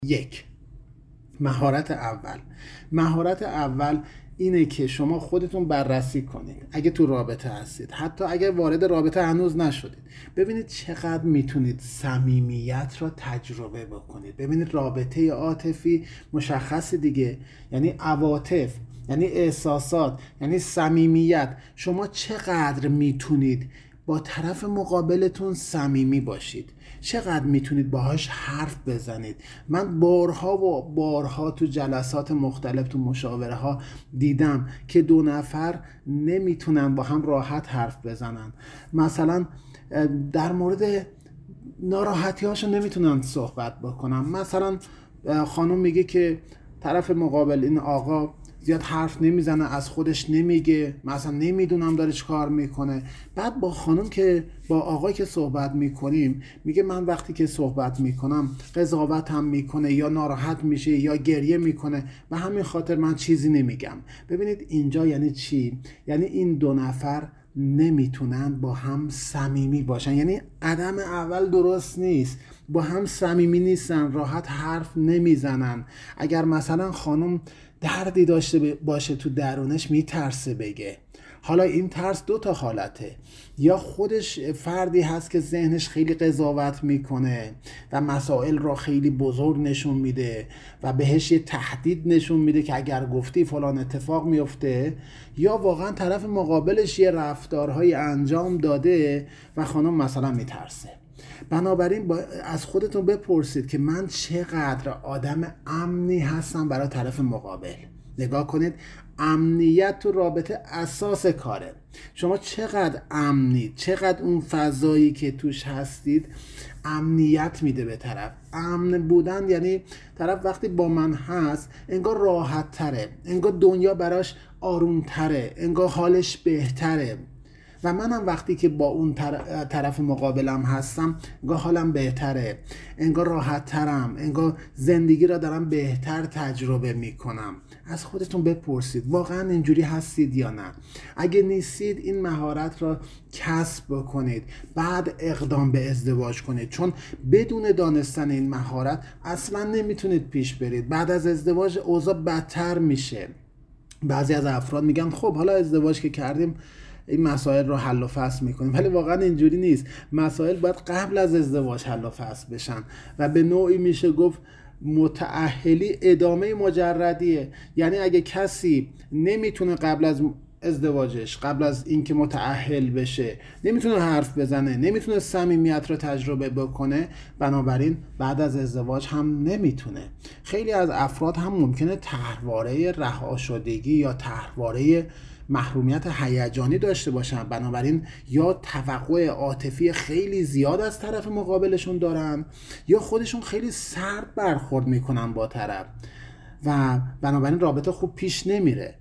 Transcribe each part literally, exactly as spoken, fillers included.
یک، مهارت اول مهارت اول اینه که شما خودتون بررسی کنید. اگه تو رابطه هستید، حتی اگه وارد رابطه هنوز نشدید، ببینید چقدر میتونید صمیمیت را تجربه بکنید. ببینید رابطه عاطفی مشخص دیگه، یعنی عواطف، یعنی احساسات، یعنی صمیمیت. شما چقدر میتونید با طرف مقابلتون صمیمی باشید، چقدر میتونید باهاش حرف بزنید. من بارها و بارها تو جلسات مختلف، تو مشاوره ها دیدم که دو نفر نمیتونن با هم راحت حرف بزنن. مثلا در مورد ناراحتی هاشون نمیتونن صحبت بکنن. مثلا خانم میگه که طرف مقابل، این آقا، زیاد حرف نمیزنه، از خودش نمیگه، مثلا نمیدونم داره چه کار میکنه. بعد با خانم که با آقا که صحبت میکنیم، میگه من وقتی که صحبت میکنم قضاوت هم میکنه، یا ناراحت میشه، یا گریه میکنه، به همین خاطر من چیزی نمیگم. ببینید اینجا یعنی چی؟ یعنی این دو نفر نمیتونن با هم صمیمی باشن. یعنی قدم اول درست نیست، با هم صمیمی نیستن، راحت حرف نمیزنن. اگر مثلا خانم دردی داشته باشه تو درونش، میترسه بگه. حالا این ترس دو تا حالته: یا خودش فردی هست که ذهنش خیلی قضاوت میکنه و مسائل را خیلی بزرگ نشون میده و بهش یه تهدید نشون میده که اگر گفتی فلان اتفاق میفته، یا واقعا طرف مقابلش یه رفتارهای انجام داده و خانم مثلا میترسه. بنابراین با از خودتون بپرسید که من چقدر آدم امنی هستم برای طرف مقابل. نگاه کنید، امنیت تو رابطه اساس کاره. شما چقدر امنید، چقدر اون فضایی که توش هستید امنیت میده به طرف. امن بودن یعنی طرف وقتی با من هست انگار راحت تره، انگار دنیا براش آروم تره، انگار حالش بهتره. و منم وقتی که با اون طرف مقابلم هستم انگار حالم بهتره، انگار راحت ترم، انگار زندگی را دارم بهتر تجربه میکنم. از خودتون بپرسید واقعا اینجوری هستید یا نه. اگه نیستید، این مهارت را کسب بکنید، بعد اقدام به ازدواج کنید. چون بدون دانستن این مهارت اصلا نمیتونید پیش برید. بعد از ازدواج اوضاع بدتر میشه. بعضی از افراد میگن خب حالا ازدواج که کردیم این مسائل رو حل و فصل میکنیم، ولی واقعا اینجوری نیست. مسائل باید قبل از ازدواج حل و فصل بشن و به نوعی میشه گفت متأهلی ادامه مجردیه. یعنی اگه کسی نمیتونه قبل از ازدواجش، قبل از اینکه متأهل بشه، نمیتونه حرف بزنه، نمیتونه صمیمیت رو تجربه بکنه، بنابراین بعد از ازدواج هم نمیتونه. خیلی از افراد هم ممکنه طرحواره رهاشدگی یا طرحواره محرومیت هیجانی داشته باشن، بنابراین یا توقع عاطفی خیلی زیاد از طرف مقابلشون دارن، یا خودشون خیلی سرد برخورد میکنن با طرف و بنابراین رابطه خوب پیش نمیره.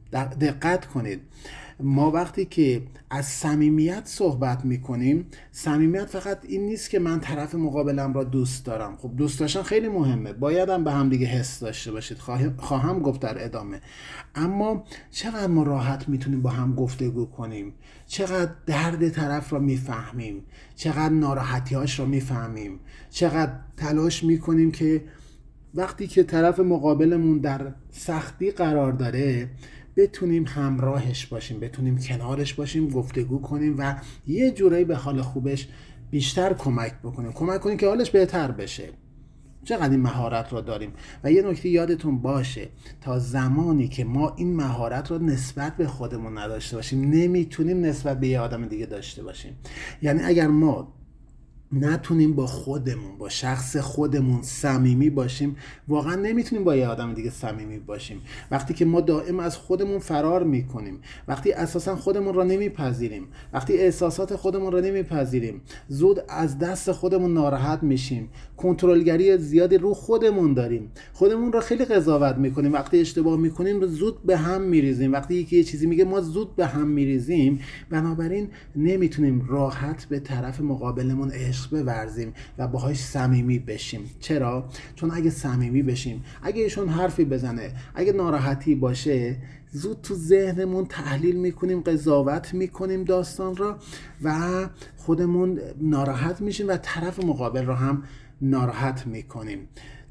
دقت کنید، ما وقتی که از صمیمیت صحبت میکنیم، صمیمیت فقط این نیست که من طرف مقابلم را دوست دارم. خب دوست داشتن خیلی مهمه، بایدم به هم دیگه حس داشته باشید، خواهم گفت در ادامه. اما چقدر ما راحت میتونیم با هم گفتگو کنیم، چقدر درد طرف را میفهمیم، چقدر ناراحتیاش را میفهمیم، چقدر تلاش میکنیم که وقتی که طرف مقابلمون در سختی قرار داره بتونیم همراهش باشیم، بتونیم کنارش باشیم، گفتگو کنیم و یه جورایی به حال خوبش بیشتر کمک بکنیم، کمک کنیم که حالش بهتر بشه. چقدر این مهارت رو داریم. و یه نکته یادتون باشه، تا زمانی که ما این مهارت رو نسبت به خودمون نداشته باشیم، نمیتونیم نسبت به یه آدم دیگه داشته باشیم. یعنی اگر ما نتونیم با خودمون، با شخص خودمون صمیمی باشیم، واقعا نمیتونیم با یه آدم دیگه صمیمی باشیم. وقتی که ما دائم از خودمون فرار میکنیم، وقتی اساسا خودمون را نمیپذیریم، وقتی احساسات خودمون را نمیپذیریم، زود از دست خودمون ناراحت میشیم، کنترلگری زیادی رو خودمون داریم، خودمون را خیلی قضاوت میکنیم، وقتی اشتباه میکنیم زود به هم میریزیم، وقتی یکی یه چیزی میگه ما زود به هم میریزیم. بنابراین نمیتونیم راحت به طرف مقابلمون عشق بورزیم و باهاش صمیمی بشیم. چرا؟ چون اگه صمیمی بشیم، اگه ایشون حرفی بزنه، اگه ناراحتی باشه، زود تو ذهنمون تحلیل میکنیم، قضاوت میکنیم داستان را و خودمون ناراحت میشیم و طرف مقابل را هم ناراحت میکنیم.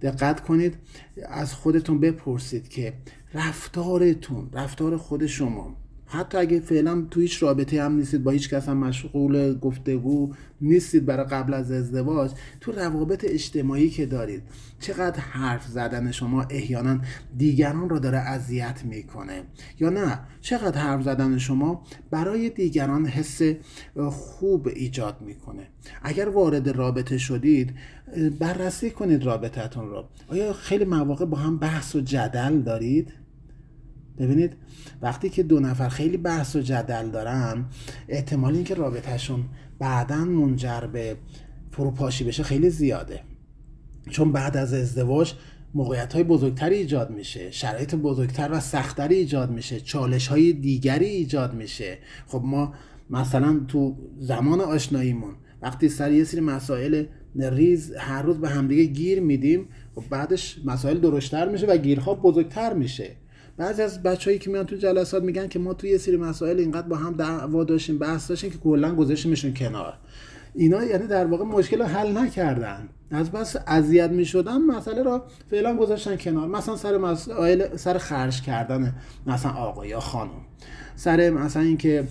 دقت کنید، از خودتون بپرسید که رفتارتون، رفتار خود شما، حتی اگه فعلا تو هیچ رابطه هم نیستید، با هیچ کس هم مشغول گفتگو نیستید برای قبل از ازدواج، تو روابط اجتماعی که دارید چقدر حرف زدن شما احیانا دیگران را داره اذیت میکنه، یا نه چقدر حرف زدن شما برای دیگران حس خوب ایجاد میکنه. اگر وارد رابطه شدید بررسی کنید رابطتون رو. آیا خیلی مواقع با هم بحث و جدل دارید؟ ببینید وقتی که دو نفر خیلی بحث و جدل دارن، احتمال اینکه رابطهشون بعداً منجر به فروپاشی بشه خیلی زیاده، چون بعد از ازدواج موقعیت‌های بزرگتری ایجاد میشه، شرایط بزرگتر و سختری ایجاد میشه، چالش‌های دیگری ایجاد میشه. خب ما مثلا تو زمان آشناییمون وقتی سر یه سری مسائل ریز هر روز به همدیگه گیر میدیم، خب بعدش مسائل درشتر میشه و گیرها بزرگتر میشه. بعضی از بچه‌هایی که میان تو جلسات میگن که ما توی یه سری مسائل اینقدر با هم دعوا داشتیم، بحث داشتیم که کلا گذاشتیمشون کنار. اینا یعنی در واقع مشکل رو حل نکردن، از بس اذیت میشدن مسئله رو فعلا گذاشتن کنار. مثلا سر مسائل سر خرج کردن مثلا آقا یا خانم، سر مثلا اینکه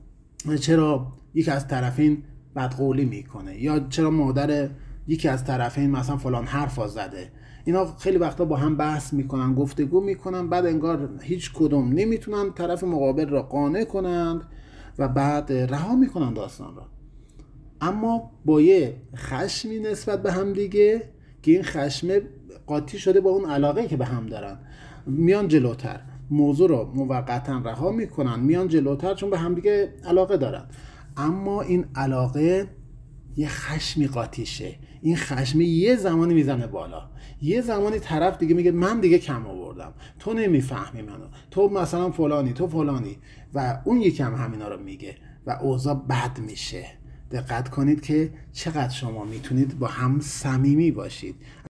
چرا یکی از طرفین بدقولی میکنه، یا چرا مادر یکی از طرفین مثلا فلان حرفا زده. اینا خیلی وقتا با هم بحث میکنن، گفتگو میکنن، بعد انگار هیچ کدوم نمیتونن طرف مقابل را قانع کنند و بعد رها میکنن داستان را. اما با یه خشمی نسبت به هم دیگه که این خشم قاطی شده با اون علاقه که به هم دارن، میان جلوتر، موضوع رو موقتا رها میکنن، میان جلوتر چون به هم دیگه علاقه دارن. اما این علاقه یه خشمی قاطیشه، این خشمی یه زمانی میزنه بالا، یه زمانی طرف دیگه میگه من دیگه کم آوردم، تو نمیفهمی منو، تو مثلا فلانی، تو فلانی، و اون یکم همینا رو میگه و اوضاع بد میشه. دقت کنید که چقدر شما میتونید با هم صمیمی باشید.